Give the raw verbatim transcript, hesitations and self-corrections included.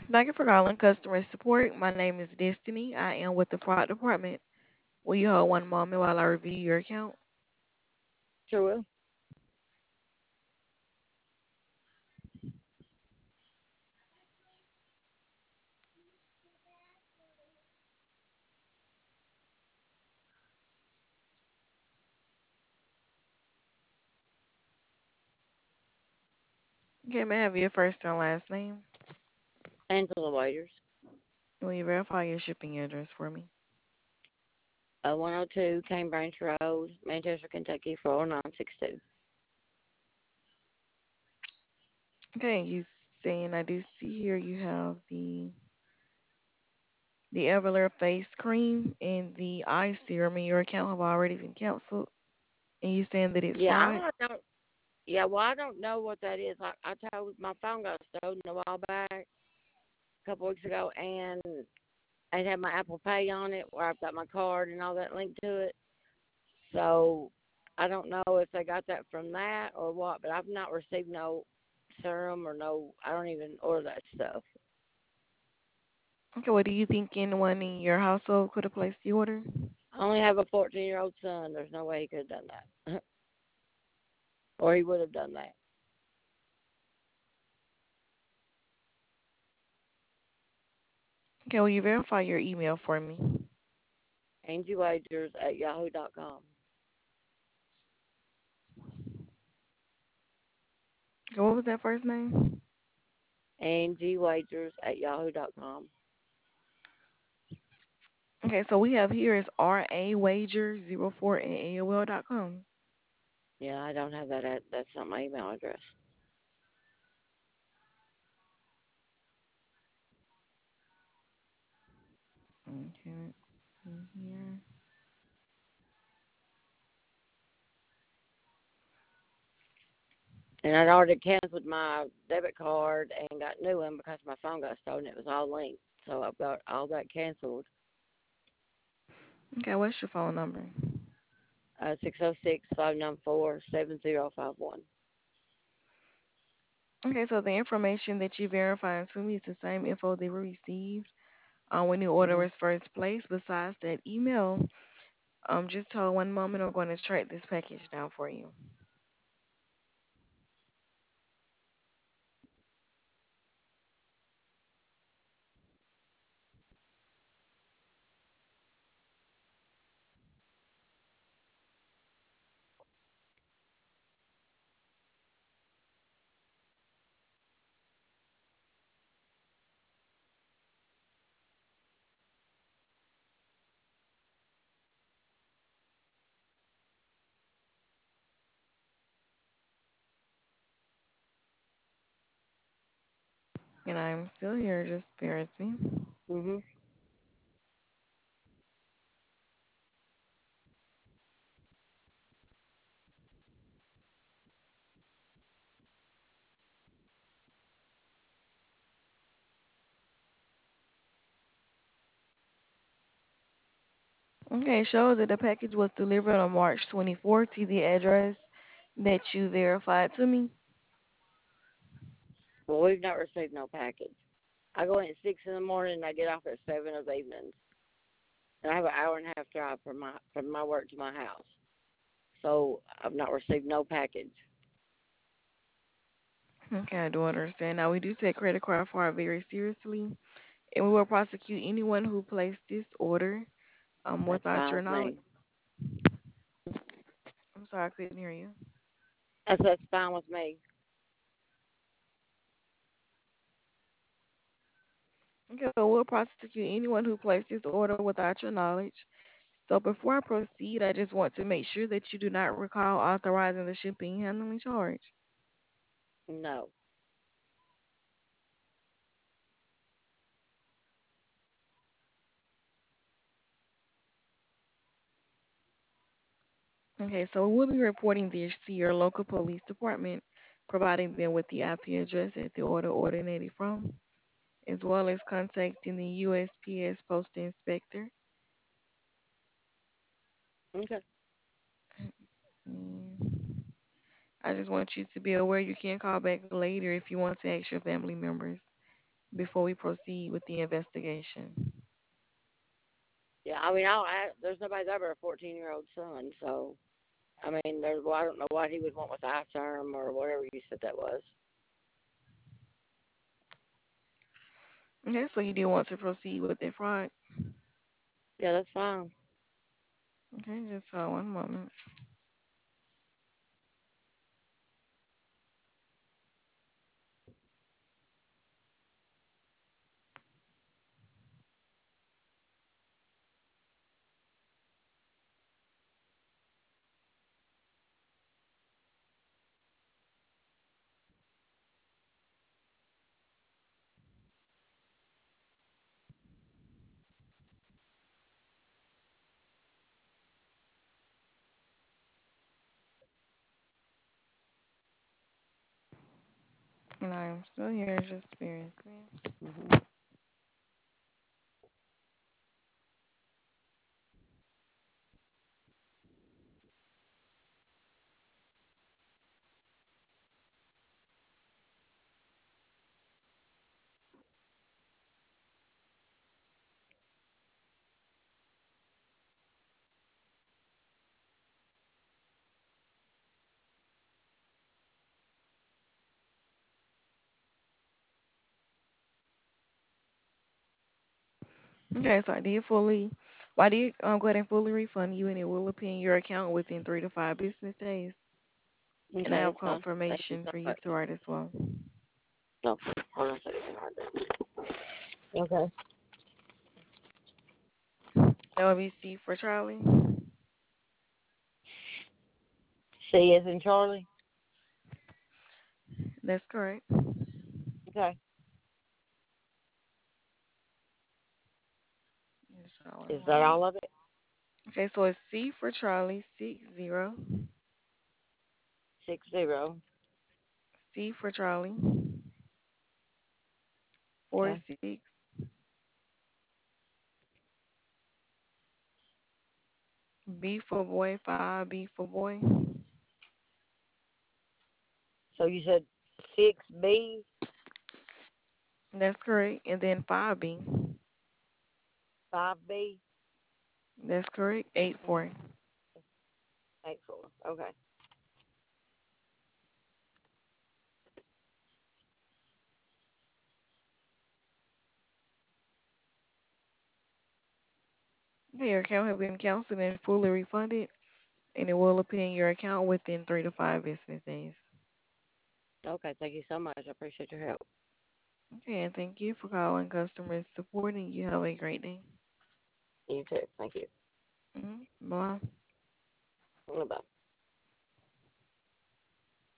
Thank you for calling customer support. My name is Destiny. I am with the fraud department. Will you hold one moment while I review your account? Sure will. Okay, may I have your first and last name? Angela Waiters. Will you verify your shipping address for me? Uh, one oh two Cane Branch Road, Manchester, Kentucky, four oh nine six two. Okay, you saying I do see here you have the the Everlair face cream and the eye serum in your account have already been canceled, and you saying that it's Yeah, fraud? I don't. Yeah, well, I don't know what that is. I, I told my phone got stolen a while back, a couple weeks ago, and it had my Apple Pay on it, where I've got my card and all that linked to it. So I don't know if they got that from that or what, but I've not received no serum or no. I don't even order that stuff. Okay, well, do you think anyone in your household could have placed the order? I only have a fourteen year old son. There's no way he could have done that, or he would have done that. Okay, will you verify your email for me? Angie Wagers at yahoo dot com. Okay, what was that first name? Angie Wagers at yahoo dot com. Okay, so we have here is R A Wager zero four at A O L dot com. Yeah, I don't have that. At, that's not my email address. Okay, let's see here. And I'd already canceled my debit card and got a new one because my phone got stolen. It was all linked. So I've got all that canceled. Okay, what's your phone number? Uh, six oh six, five nine four, seven oh five one. Okay, so the information that you verified to me is the same info they were received uh, when the order Mm-hmm. was first placed. Besides that email, um, just hold one moment. I'm going to track this package down for you. And I'm still here. Just bear with me. Mm-hmm. Okay, it shows that the package was delivered on March twenty-fourth to the address that you verified to me. Well, we've not received no package. I go in at six in the morning and I get off at seven of the evenings. And I have an hour and a half drive from my from my work to my house. So I've not received no package. Okay, I do understand. Now, we do take credit card fraud very seriously, and we will prosecute anyone who placed this order um, That's without fine your with knowledge. me. I'm sorry, I couldn't hear you. That's that's fine with me. Okay, so we'll prosecute anyone who placed this order without your knowledge. So before I proceed, I just want to make sure that you do not recall authorizing the shipping and handling charge. No. Okay, so we'll be reporting this to your local police department, providing them with the I P address that the order originated from, as well as contacting the U S P S Postal Inspector. Okay. And I just want you to be aware you can call back later if you want to ask your family members. before we proceed with the investigation. Yeah, I mean, I'll, I, there's nobody there but a fourteen year old son. So, I mean, there's, well, I don't know what he would want with eye term or whatever you said that was. Okay, so you do want to proceed with the fraud? Yeah, that's fine. Okay, just uh, one moment. And I'm still here, just bear with me. Hmm. Okay, so I did fully, well, I did um, go ahead and fully refund you, and it will appear in your account within three to five business days. And I Okay, have that's fine. Thank you confirmation so for you much. to write as well. No, hold on a second. Okay. That would be C for Charlie. C is in Charlie. That's correct. Okay. Just uh, one Is that moment. all of it? Okay, so it's C for Charlie, six zero. Six zero. C for Charlie, four Okay. six. B for boy, five. B for boy. So you said six B, That's correct. And then five B. five B, That's correct. Eight four. eight four. Okay. Okay, your account has been canceled and fully refunded, and it will appear in your account within three to five business days. Okay. Thank you so much. I appreciate your help. Okay, and thank you for calling customer support, and you have a great day. You too. Thank you. Mm-hmm. Bye. Bye bye.